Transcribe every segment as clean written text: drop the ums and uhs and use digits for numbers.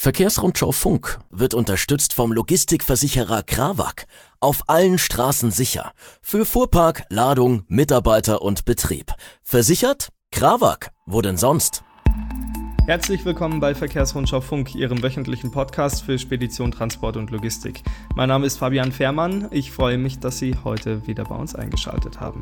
Verkehrsrundschau Funk wird unterstützt vom Logistikversicherer Krawak. Auf allen Straßen sicher. Für Fuhrpark, Ladung, Mitarbeiter und Betrieb. Versichert? Krawak. Wo denn sonst? Herzlich willkommen bei Verkehrsrundschau Funk, Ihrem wöchentlichen Podcast für Spedition, Transport und Logistik. Mein Name ist Fabian Fährmann. Ich freue mich, dass Sie heute wieder bei uns eingeschaltet haben.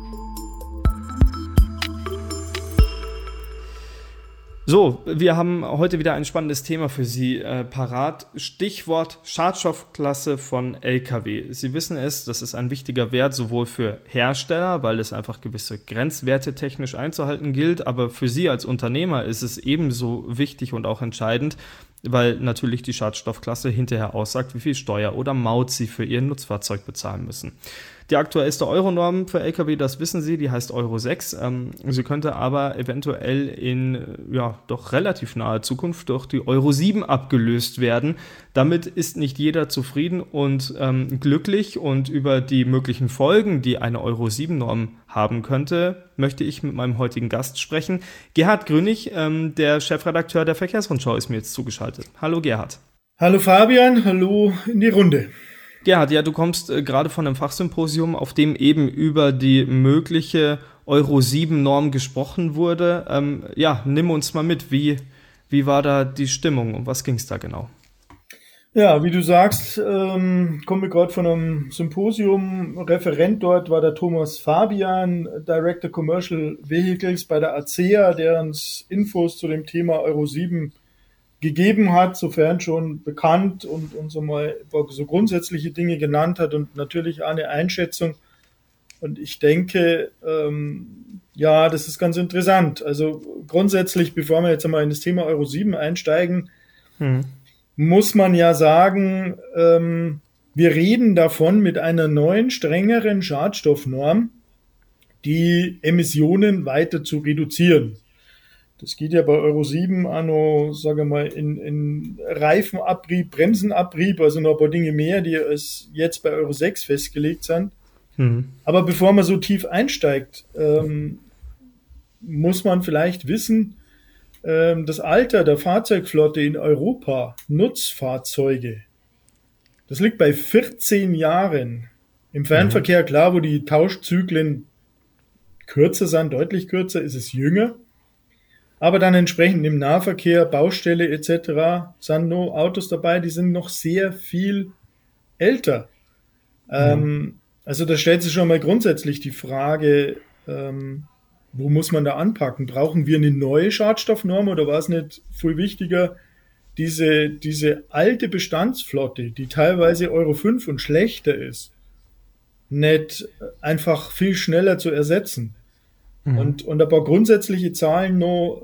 So, wir haben heute wieder ein spannendes Thema für Sie parat. Stichwort Schadstoffklasse von Lkw. Sie wissen es, das ist ein wichtiger Wert sowohl für Hersteller, weil es einfach gewisse Grenzwerte technisch einzuhalten gilt, aber für Sie als Unternehmer ist es ebenso wichtig und auch entscheidend, weil natürlich die Schadstoffklasse hinterher aussagt, wie viel Steuer oder Maut Sie für Ihr Nutzfahrzeug bezahlen müssen. Die aktuellste Euronorm für Lkw, das wissen Sie, die heißt Euro 6. Sie könnte aber eventuell in doch relativ naher Zukunft durch die Euro 7 abgelöst werden. Damit ist nicht jeder zufrieden und glücklich, und über die möglichen Folgen, die eine Euro 7 Norm haben könnte, möchte ich mit meinem heutigen Gast sprechen. Gerhard Grünig, der Chefredakteur der Verkehrsrundschau, ist mir jetzt zugeschaltet. Hallo Gerhard. Hallo Fabian, hallo in die Runde. Gerhard, ja, du kommst gerade von einem Fachsymposium, auf dem eben über die mögliche Euro 7 Norm gesprochen wurde. Nimm uns mal mit, wie war da die Stimmung, um was ging es da genau? Ja, wie du sagst, kommen wir gerade von einem Symposium. Referent dort war der Thomas Fabian, Director Commercial Vehicles bei der ACEA, der uns Infos zu dem Thema Euro 7 gegeben hat, sofern schon bekannt, und uns mal so grundsätzliche Dinge genannt hat und natürlich auch eine Einschätzung. Und ich denke, das ist ganz interessant. Also grundsätzlich, bevor wir jetzt einmal in das Thema Euro 7 einsteigen, muss man ja sagen, wir reden davon mit einer neuen, strengeren Schadstoffnorm, die Emissionen weiter zu reduzieren. Das geht ja bei Euro 7 auch noch, sage ich mal, in Reifenabrieb, Bremsenabrieb, also noch ein paar Dinge mehr, die als jetzt bei Euro 6 festgelegt sind. Aber bevor man so tief einsteigt, muss man vielleicht wissen, das Alter der Fahrzeugflotte in Europa, Nutzfahrzeuge, das liegt bei 14 Jahren. Im Fernverkehr, klar, wo die Tauschzyklen kürzer sind, deutlich kürzer, ist es jünger. Aber dann entsprechend im Nahverkehr, Baustelle etc. sind noch Autos dabei, die sind noch sehr viel älter. Also da stellt sich schon mal grundsätzlich die Frage, wo muss man da anpacken? Brauchen wir eine neue Schadstoffnorm oder war es nicht viel wichtiger, diese alte Bestandsflotte, die teilweise Euro 5 und schlechter ist, nicht einfach viel schneller zu ersetzen? Und ein paar grundsätzliche Zahlen noch.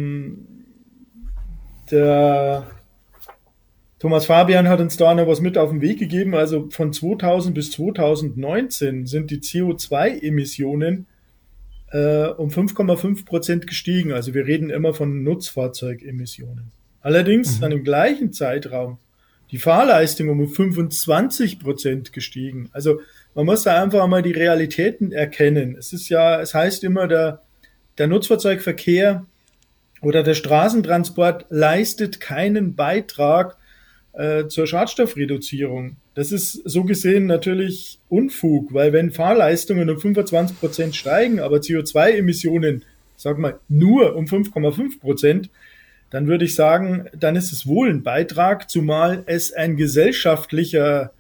Der Thomas Fabian hat uns da noch was mit auf den Weg gegeben. Also von 2000 bis 2019 sind die CO2-Emissionen um 5,5% gestiegen. Also wir reden immer von Nutzfahrzeugemissionen. Allerdings sind im gleichen Zeitraum die Fahrleistung um 25% gestiegen. Also man muss da einfach mal die Realitäten erkennen. Es heißt immer, der Nutzfahrzeugverkehr oder der Straßentransport leistet keinen Beitrag zur Schadstoffreduzierung. Das ist so gesehen natürlich Unfug, weil wenn Fahrleistungen um 25% steigen, aber CO2-Emissionen, nur um 5,5%, dann würde ich sagen, dann ist es wohl ein Beitrag, zumal es ein gesellschaftlicher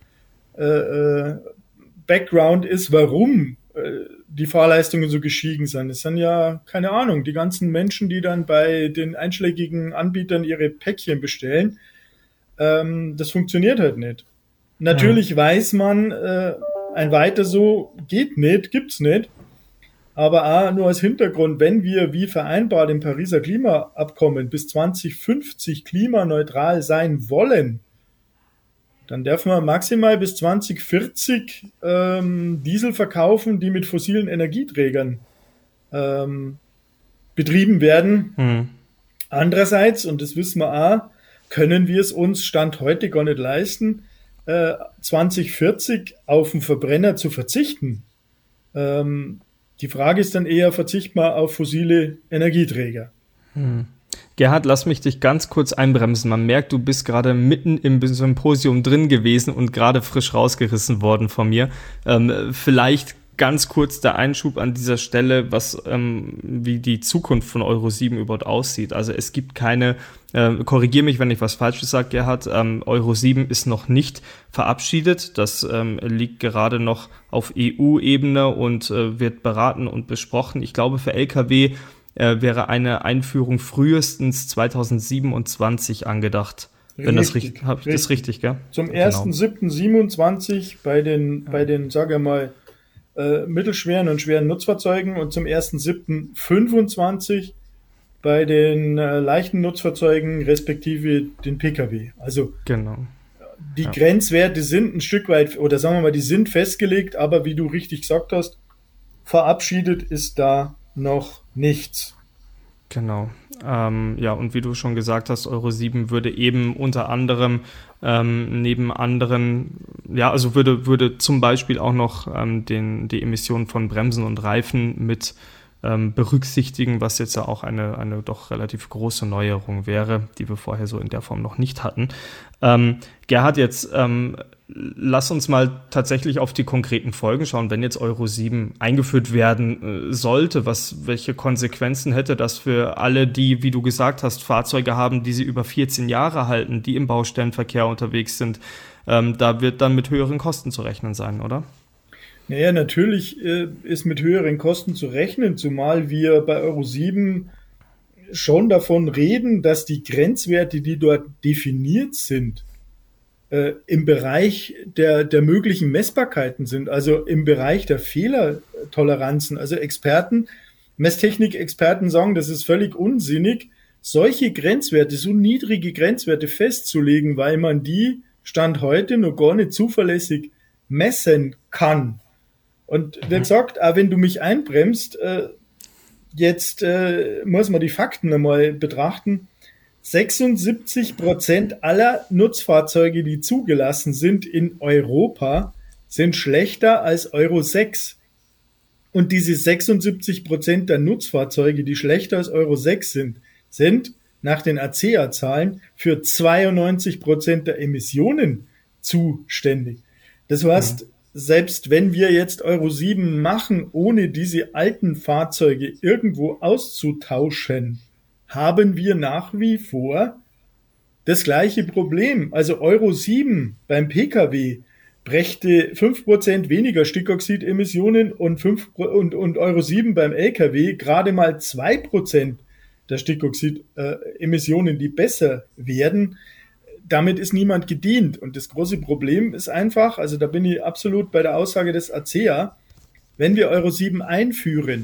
Background ist, warum die Fahrleistungen so gestiegen sind. Es sind ja, keine Ahnung, die ganzen Menschen, die dann bei den einschlägigen Anbietern ihre Päckchen bestellen. Das funktioniert halt nicht. Natürlich weiß man, ein weiter so geht nicht, gibt's nicht. Aber auch nur als Hintergrund, wenn wir, wie vereinbart im Pariser Klimaabkommen, bis 2050 klimaneutral sein wollen, dann dürfen wir maximal bis 2040 Diesel verkaufen, die mit fossilen Energieträgern betrieben werden. Andererseits, und das wissen wir auch, können wir es uns Stand heute gar nicht leisten, 2040 auf den Verbrenner zu verzichten. Die Frage ist dann eher, verzichten wir auf fossile Energieträger. Gerhard, lass mich dich ganz kurz einbremsen. Man merkt, du bist gerade mitten im Symposium drin gewesen und gerade frisch rausgerissen worden von mir. Vielleicht ganz kurz der Einschub an dieser Stelle, wie die Zukunft von Euro 7 überhaupt aussieht. Also es gibt keine, korrigier mich, wenn ich was Falsches sage, Gerhard, Euro 7 ist noch nicht verabschiedet. Das liegt gerade noch auf EU-Ebene und wird beraten und besprochen. Ich glaube, für Lkw wäre eine Einführung frühestens 2027 angedacht. Wenn das richtig, habe ich das richtig, gell? Zum 1.7.27 bei den, sage ich mal, mittelschweren und schweren Nutzfahrzeugen und zum 1.7.25 bei den leichten Nutzfahrzeugen respektive den Pkw. Also genau. Die Grenzwerte sind ein Stück weit, oder sagen wir mal, die sind festgelegt, aber wie du richtig gesagt hast, verabschiedet ist da noch nichts. Genau. Und wie du schon gesagt hast, Euro 7 würde eben unter anderem neben anderen, würde zum Beispiel auch noch die Emissionen von Bremsen und Reifen mit berücksichtigen, was jetzt ja auch eine doch relativ große Neuerung wäre, die wir vorher so in der Form noch nicht hatten. Gerhard, jetzt lass uns mal tatsächlich auf die konkreten Folgen schauen, wenn jetzt Euro 7 eingeführt werden sollte. Welche Konsequenzen hätte das für alle, die, wie du gesagt hast, Fahrzeuge haben, die sie über 14 Jahre halten, die im Baustellenverkehr unterwegs sind? Da wird dann mit höheren Kosten zu rechnen sein, oder? Naja, natürlich ist mit höheren Kosten zu rechnen, zumal wir bei Euro 7 schon davon reden, dass die Grenzwerte, die dort definiert sind, im Bereich der möglichen Messbarkeiten sind, also im Bereich der Fehlertoleranzen. Also Messtechnik-Experten sagen, das ist völlig unsinnig, solche Grenzwerte, so niedrige Grenzwerte festzulegen, weil man die Stand heute noch gar nicht zuverlässig messen kann. Und der sagt, auch wenn du mich einbremst, jetzt muss man die Fakten einmal betrachten. 76% aller Nutzfahrzeuge, die zugelassen sind in Europa, sind schlechter als Euro 6. Und diese 76% der Nutzfahrzeuge, die schlechter als Euro 6 sind nach den ACEA-Zahlen für 92% der Emissionen zuständig. Das heißt, selbst wenn wir jetzt Euro 7 machen, ohne diese alten Fahrzeuge irgendwo auszutauschen, haben wir nach wie vor das gleiche Problem. Also Euro 7 beim Pkw brächte 5% weniger Stickoxidemissionen und Euro 7 beim Lkw gerade mal 2% der Stickoxidemissionen, die besser werden. Damit ist niemand gedient. Und das große Problem ist einfach, also da bin ich absolut bei der Aussage des ACEA, wenn wir Euro 7 einführen,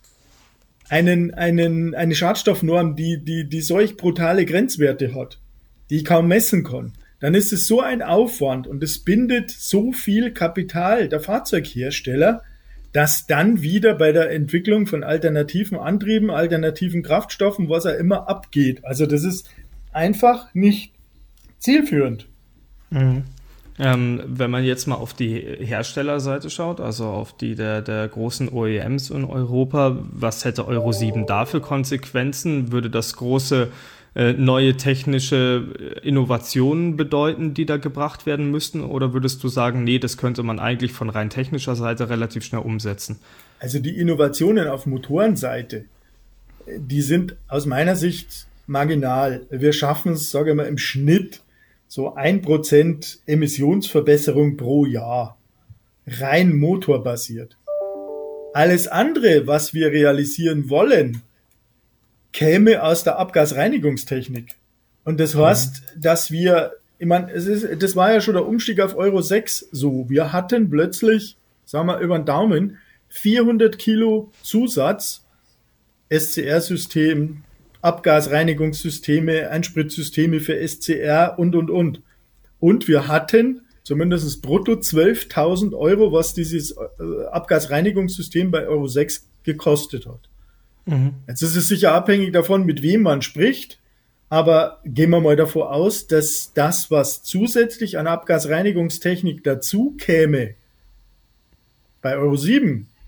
eine Schadstoffnorm, die solch brutale Grenzwerte hat, die ich kaum messen kann, dann ist es so ein Aufwand und es bindet so viel Kapital der Fahrzeughersteller, dass dann wieder bei der Entwicklung von alternativen Antrieben, alternativen Kraftstoffen, was auch immer abgeht. Also das ist einfach nicht zielführend. Mhm. Wenn man jetzt mal auf die Herstellerseite schaut, also auf die der großen OEMs in Europa, was hätte Euro 7 da für Konsequenzen? Würde das große neue technische Innovationen bedeuten, die da gebracht werden müssten? Oder würdest du sagen, nee, das könnte man eigentlich von rein technischer Seite relativ schnell umsetzen? Also die Innovationen auf Motorenseite, die sind aus meiner Sicht marginal. Wir schaffen es, sage ich mal, im Schnitt so 1% Emissionsverbesserung pro Jahr, rein motorbasiert. Alles andere, was wir realisieren wollen, käme aus der Abgasreinigungstechnik. Und das heißt, dass wir, das war ja schon der Umstieg auf Euro 6 so. Wir hatten plötzlich, sagen wir über den Daumen, 400 Kilo Zusatz, SCR-System, Abgasreinigungssysteme, Einspritzsysteme für SCR und. Und wir hatten zumindest brutto 12.000 €, was dieses Abgasreinigungssystem bei Euro 6 gekostet hat. Mhm. Jetzt ist es sicher abhängig davon, mit wem man spricht, aber gehen wir mal davon aus, dass das, was zusätzlich an Abgasreinigungstechnik dazu käme, bei Euro 7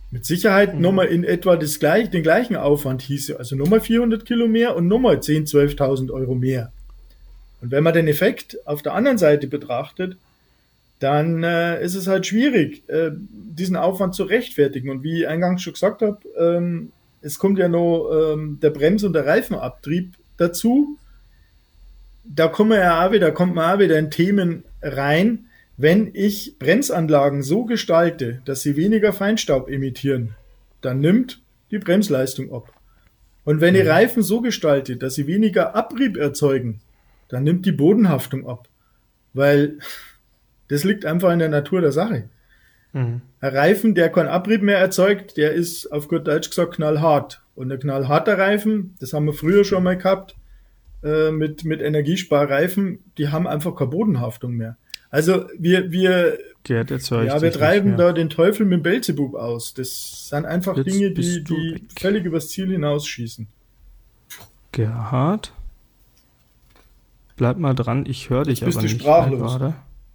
Mit Sicherheit nochmal in etwa den gleichen Aufwand hieße, also nochmal 400 Kilo mehr und nochmal 10.000, 12.000 Euro mehr. Und wenn man den Effekt auf der anderen Seite betrachtet, dann ist es halt schwierig, diesen Aufwand zu rechtfertigen. Und wie ich eingangs schon gesagt habe, es kommt ja noch der Brems- und der Reifenabtrieb dazu. Da kommt man auch wieder in Themen rein. Wenn ich Bremsanlagen so gestalte, dass sie weniger Feinstaub emittieren, dann nimmt die Bremsleistung ab. Und wenn ich Reifen so gestalte, dass sie weniger Abrieb erzeugen, dann nimmt die Bodenhaftung ab. Weil das liegt einfach in der Natur der Sache. Ein Reifen, der keinen Abrieb mehr erzeugt, der ist auf gut Deutsch gesagt knallhart. Und ein knallharter Reifen, das haben wir früher schon mal gehabt, mit Energiesparreifen, die haben einfach keine Bodenhaftung mehr. Also wir treiben da den Teufel mit dem Beelzebub aus. Das sind einfach jetzt Dinge, die völlig übers Ziel hinausschießen. Gerhard? Bleib mal dran, ich höre dich aber nicht gerade.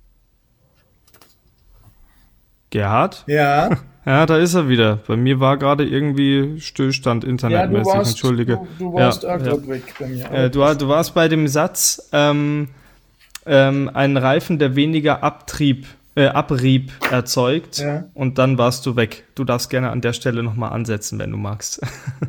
Gerhard? Ja. Ja, da ist er wieder. Bei mir war gerade irgendwie Stillstand internetmäßig. Entschuldige. Du warst gerade weg bei mir. Du warst bei dem Satz, ein Reifen, der weniger Abrieb erzeugt, und dann warst du weg. Du darfst gerne an der Stelle nochmal ansetzen, wenn du magst.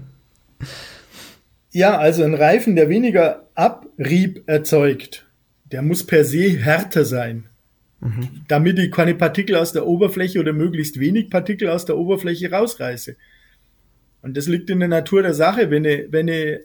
Ja, also ein Reifen, der weniger Abrieb erzeugt, der muss per se härter sein. Damit ich keine Partikel aus der Oberfläche oder möglichst wenig Partikel aus der Oberfläche rausreiße. Und das liegt in der Natur der Sache. Wenn ich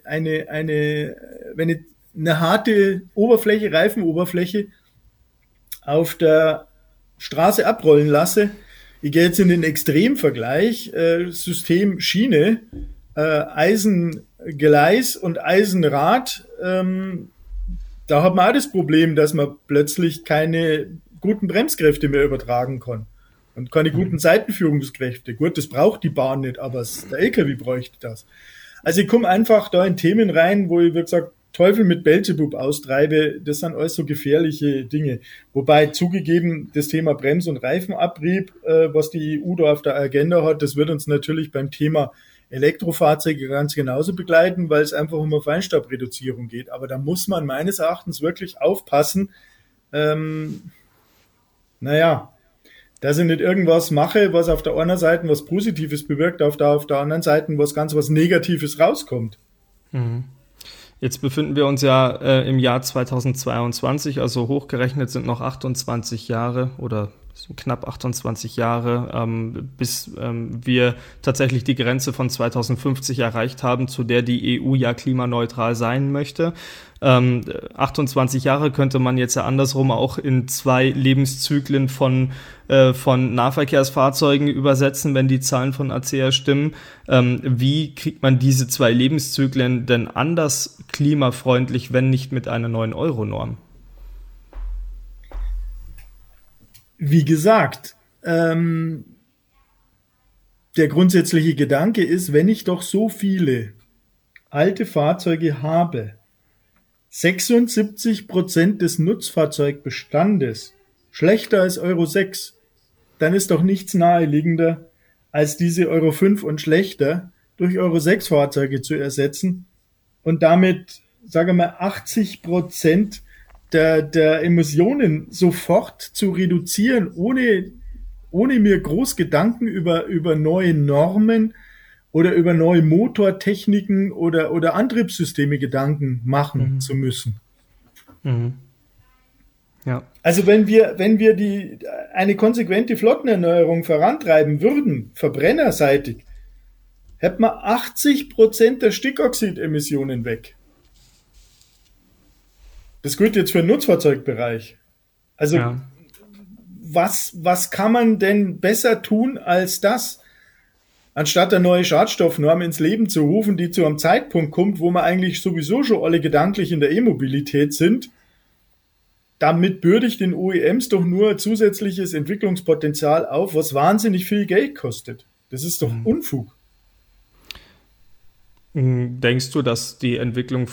eine harte Oberfläche, Reifenoberfläche auf der Straße abrollen lasse, ich gehe jetzt in den Extremvergleich, System Schiene, Eisengeleis und Eisenrad, da hat man auch das Problem, dass man plötzlich keine guten Bremskräfte mehr übertragen kann und keine guten Seitenführungskräfte. Gut, das braucht die Bahn nicht, aber der LKW bräuchte das. Also ich komme einfach da in Themen rein, wo ich, wie gesagt, Teufel mit Beelzebub austreibe. Das sind alles so gefährliche Dinge. Wobei zugegeben, das Thema Brems- und Reifenabrieb, was die EU da auf der Agenda hat, das wird uns natürlich beim Thema Elektrofahrzeuge ganz genauso begleiten, weil es einfach um eine Feinstaubreduzierung geht. Aber da muss man meines Erachtens wirklich aufpassen, dass ich nicht irgendwas mache, was auf der einen Seite was Positives bewirkt, auf der anderen Seite was Negatives rauskommt. Jetzt befinden wir uns ja im Jahr 2022, also hochgerechnet sind noch 28 Jahre oder knapp 28 Jahre, bis wir tatsächlich die Grenze von 2050 erreicht haben, zu der die EU ja klimaneutral sein möchte. 28 Jahre könnte man jetzt ja andersrum auch in 2 Lebenszyklen von Nahverkehrsfahrzeugen übersetzen, wenn die Zahlen von ACEA stimmen. Wie kriegt man diese 2 Lebenszyklen denn anders klimafreundlich, wenn nicht mit einer neuen Euro-Norm? Wie gesagt, der grundsätzliche Gedanke ist, wenn ich doch so viele alte Fahrzeuge habe, 76% des Nutzfahrzeugbestandes schlechter als Euro 6, dann ist doch nichts naheliegender, als diese Euro 5 und schlechter durch Euro 6 Fahrzeuge zu ersetzen und damit, sagen wir mal, 80% der Emissionen sofort zu reduzieren, ohne mir groß Gedanken über neue Normen oder über neue Motortechniken oder Antriebssysteme Gedanken machen zu müssen. Ja. Also wenn wir eine konsequente Flottenerneuerung vorantreiben würden, verbrennerseitig, hätten wir 80% der Stickoxidemissionen weg. Das gilt jetzt für den Nutzfahrzeugbereich. Also was kann man denn besser tun als das? Anstatt eine neue Schadstoffnorm ins Leben zu rufen, die zu einem Zeitpunkt kommt, wo wir eigentlich sowieso schon alle gedanklich in der E-Mobilität sind, damit bürde ich den OEMs doch nur zusätzliches Entwicklungspotenzial auf, was wahnsinnig viel Geld kostet. Das ist doch Unfug. Denkst du, dass die Entwicklung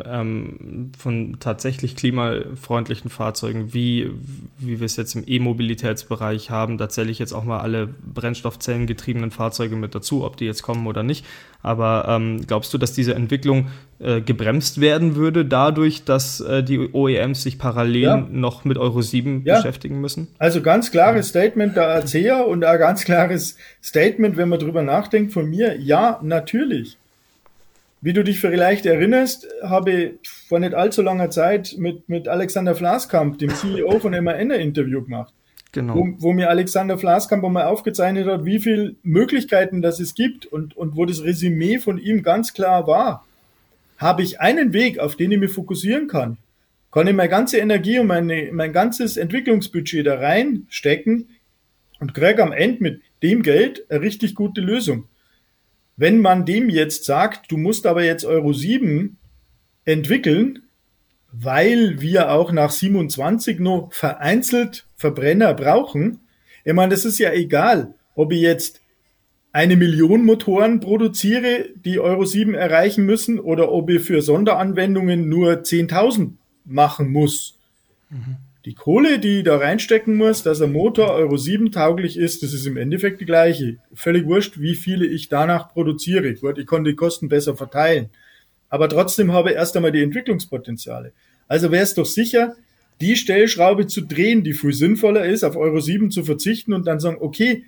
von tatsächlich klimafreundlichen Fahrzeugen, wie wir es jetzt im E-Mobilitätsbereich haben, da zähle ich jetzt auch mal alle brennstoffzellengetriebenen Fahrzeuge mit dazu, ob die jetzt kommen oder nicht, aber glaubst du, dass diese Entwicklung gebremst werden würde dadurch, dass die OEMs sich parallel noch mit Euro 7 beschäftigen müssen? Also ganz klares Statement der ACEA und ein ganz klares Statement, wenn man drüber nachdenkt, von mir, ja, natürlich. Wie du dich vielleicht erinnerst, habe ich vor nicht allzu langer Zeit mit Alexander Vlaskamp, dem CEO von MAN, ein Interview gemacht. Genau. Wo mir Alexander Vlaskamp einmal aufgezeichnet hat, wie viele Möglichkeiten das es gibt und wo das Resümee von ihm ganz klar war. Habe ich einen Weg, auf den ich mich fokussieren kann ich meine ganze Energie und mein ganzes Entwicklungsbudget da reinstecken und kriege am Ende mit dem Geld eine richtig gute Lösung. Wenn man dem jetzt sagt, du musst aber jetzt Euro 7 entwickeln, weil wir auch nach 27 noch vereinzelt Verbrenner brauchen, ich meine, das ist ja egal, ob ich jetzt 1 Million Motoren produziere, die Euro 7 erreichen müssen, oder ob ich für Sonderanwendungen nur 10.000 machen muss. Die Kohle, die ich da reinstecken muss, dass ein Motor Euro 7 tauglich ist, das ist im Endeffekt die gleiche. Völlig wurscht, wie viele ich danach produziere. Gut, ich kann die Kosten besser verteilen. Aber trotzdem habe ich erst einmal die Entwicklungspotenziale. Also wäre es doch sicher, die Stellschraube zu drehen, die viel sinnvoller ist, auf Euro 7 zu verzichten und dann sagen, okay,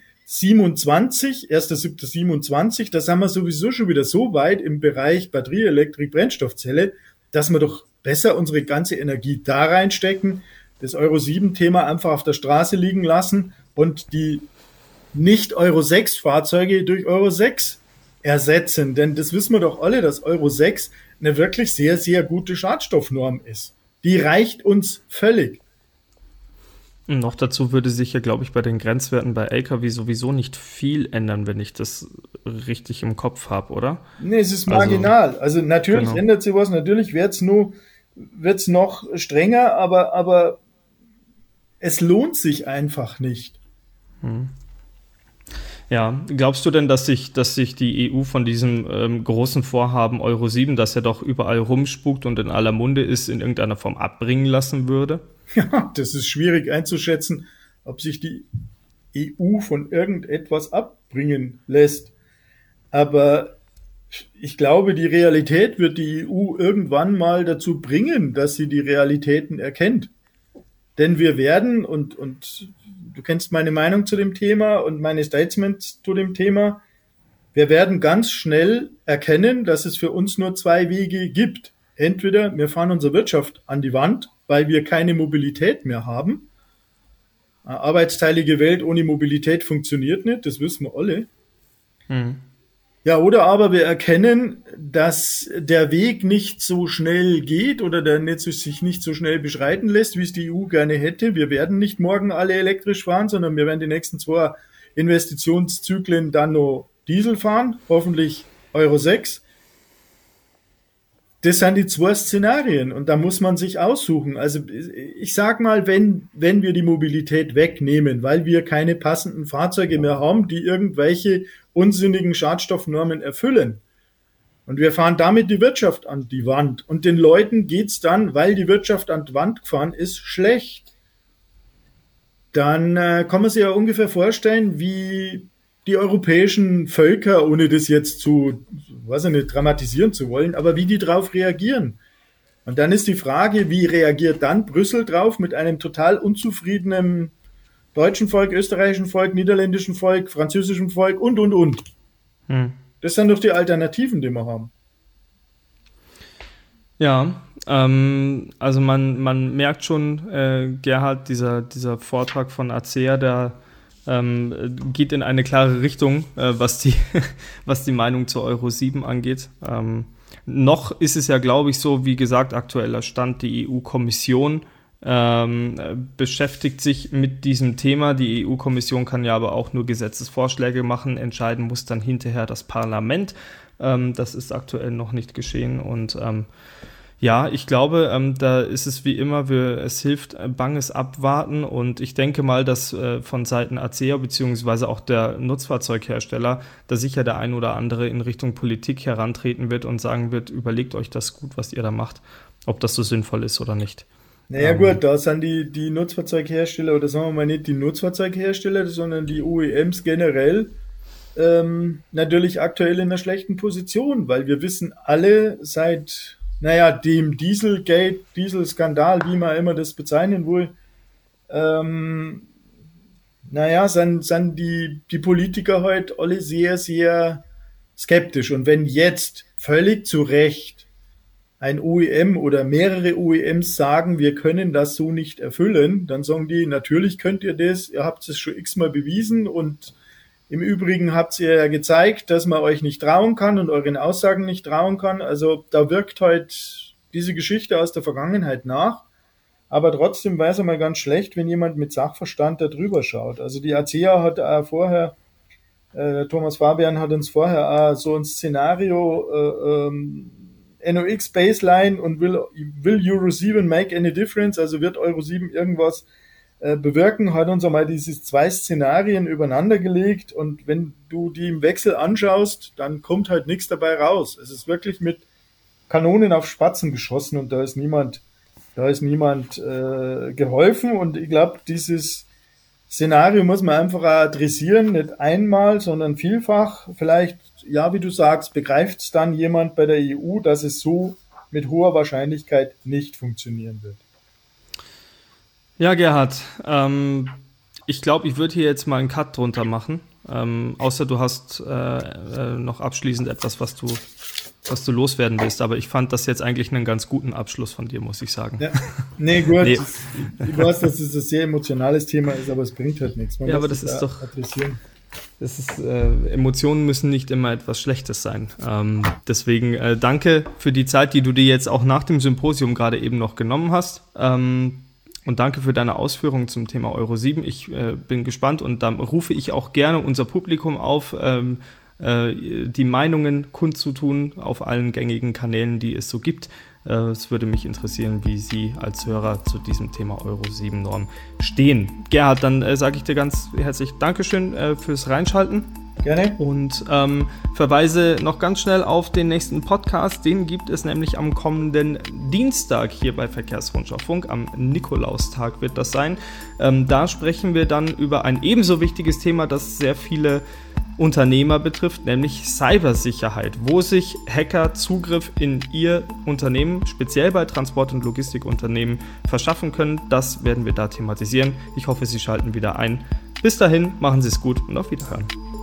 27, 1.7.27, da sind wir sowieso schon wieder so weit im Bereich Batterie, Elektrik, Brennstoffzelle, dass wir doch besser unsere ganze Energie da reinstecken, das Euro 7-Thema einfach auf der Straße liegen lassen und die nicht Euro 6 Fahrzeuge durch Euro 6 ersetzen. Denn das wissen wir doch alle, dass Euro 6 eine wirklich sehr, sehr gute Schadstoffnorm ist. Die reicht uns völlig. Und noch dazu würde sich ja, glaube ich, bei den Grenzwerten bei LKW sowieso nicht viel ändern, wenn ich das richtig im Kopf habe, oder? Nee, es ist marginal. Also natürlich ändert sich was, natürlich wird's noch strenger, aber es lohnt sich einfach nicht. Ja, glaubst du denn, dass sich die EU von diesem großen Vorhaben Euro 7, das ja doch überall rumspukt und in aller Munde ist, in irgendeiner Form abbringen lassen würde? Ja, das ist schwierig einzuschätzen, ob sich die EU von irgendetwas abbringen lässt. Aber ich glaube, die Realität wird die EU irgendwann mal dazu bringen, dass sie die Realitäten erkennt. Denn wir werden, und du kennst meine Meinung zu dem Thema und meine Statements zu dem Thema, wir werden ganz schnell erkennen, dass es für uns nur 2 Wege gibt. Entweder wir fahren unsere Wirtschaft an die Wand, weil wir keine Mobilität mehr haben. Eine arbeitsteilige Welt ohne Mobilität funktioniert nicht, das wissen wir alle. Ja, oder aber wir erkennen, dass der Weg nicht so schnell geht oder sich nicht so schnell beschreiten lässt, wie es die EU gerne hätte. Wir werden nicht morgen alle elektrisch fahren, sondern wir werden die nächsten 2 Investitionszyklen dann noch Diesel fahren, hoffentlich Euro 6. Das sind die 2 Szenarien und da muss man sich aussuchen. Also ich sag mal, wenn wir die Mobilität wegnehmen, weil wir keine passenden Fahrzeuge mehr haben, die irgendwelche unsinnigen Schadstoffnormen erfüllen und wir fahren damit die Wirtschaft an die Wand und den Leuten geht's dann, weil die Wirtschaft an die Wand gefahren ist, schlecht, dann kann man sich ja ungefähr vorstellen, wie die europäischen Völker, ohne das jetzt dramatisieren zu wollen, aber wie die drauf reagieren. Und dann ist die Frage, wie reagiert dann Brüssel drauf mit einem total unzufriedenen deutschen Volk, österreichischen Volk, niederländischen Volk, französischen Volk und. Das sind doch die Alternativen, die wir haben. Ja, also man merkt schon, Gerhard, dieser Vortrag von ACEA, der geht in eine klare Richtung, was die Meinung zu Euro 7 angeht. Noch ist es ja, glaube ich, so, wie gesagt, aktueller Stand, die EU-Kommission beschäftigt sich mit diesem Thema. Die EU-Kommission kann ja aber auch nur Gesetzesvorschläge machen, entscheiden muss dann hinterher das Parlament. Das ist aktuell noch nicht geschehen und Ja, ich glaube, da ist es wie immer, es hilft banges Abwarten und ich denke mal, dass von Seiten ACEA beziehungsweise auch der Nutzfahrzeughersteller da sicher der ein oder andere in Richtung Politik herantreten wird und sagen wird, überlegt euch das gut, was ihr da macht, ob das so sinnvoll ist oder nicht. Naja gut, da sind die Nutzfahrzeughersteller, oder sagen wir mal nicht die Nutzfahrzeughersteller, sondern die OEMs generell natürlich aktuell in einer schlechten Position, weil wir wissen alle seit dem Dieselgate, Dieselskandal, wie man immer das bezeichnen will, sind die Politiker heute alle sehr, sehr skeptisch. Und wenn jetzt völlig zu Recht ein OEM oder mehrere OEMs sagen, wir können das so nicht erfüllen, dann sagen die, natürlich könnt ihr das, ihr habt es schon x-mal bewiesen und im Übrigen habt ihr ja gezeigt, dass man euch nicht trauen kann und euren Aussagen nicht trauen kann. Also da wirkt halt diese Geschichte aus der Vergangenheit nach. Aber trotzdem weiß er mal ganz schlecht, wenn jemand mit Sachverstand da drüber schaut. Also die ACEA hat vorher, Thomas Fabian hat uns vorher so ein Szenario NOx Baseline und will Euro 7 make any difference? Also wird Euro 7 irgendwas bewirken, hat uns einmal diese 2 Szenarien übereinander gelegt und wenn du die im Wechsel anschaust, dann kommt halt nichts dabei raus. Es ist wirklich mit Kanonen auf Spatzen geschossen und da ist niemand geholfen und ich glaube, dieses Szenario muss man einfach adressieren, nicht einmal, sondern vielfach. Vielleicht, ja, wie du sagst, begreift es dann jemand bei der EU, dass es so mit hoher Wahrscheinlichkeit nicht funktionieren wird. Ja, Gerhard, ich glaube, ich würde hier jetzt mal einen Cut drunter machen, außer du hast noch abschließend etwas, was du loswerden willst, aber ich fand das jetzt eigentlich einen ganz guten Abschluss von dir, muss ich sagen. Ja. Nee, gut, nee. Ich weiß, dass es ein sehr emotionales Thema ist, aber es bringt halt nichts. Ja, aber das ist doch... Emotionen müssen nicht immer etwas Schlechtes sein. Deswegen danke für die Zeit, die du dir jetzt auch nach dem Symposium gerade eben noch genommen hast. Und danke für deine Ausführungen zum Thema Euro 7. Ich bin gespannt und dann rufe ich auch gerne unser Publikum auf, die Meinungen kundzutun auf allen gängigen Kanälen, die es so gibt. Es würde mich interessieren, wie Sie als Hörer zu diesem Thema Euro 7 Norm stehen. Gerhard, dann sage ich dir ganz herzlich Dankeschön fürs Reinschalten. Gerne. Und verweise noch ganz schnell auf den nächsten Podcast. Den gibt es nämlich am kommenden Dienstag hier bei Verkehrsrundschau Funk. Am Nikolaustag wird das sein. Da sprechen wir dann über ein ebenso wichtiges Thema, das sehr viele Unternehmer betrifft, nämlich Cybersicherheit, wo sich Hacker Zugriff in ihr Unternehmen, speziell bei Transport- und Logistikunternehmen, verschaffen können. Das werden wir da thematisieren. Ich hoffe, Sie schalten wieder ein. Bis dahin, machen Sie es gut und auf Wiederhören.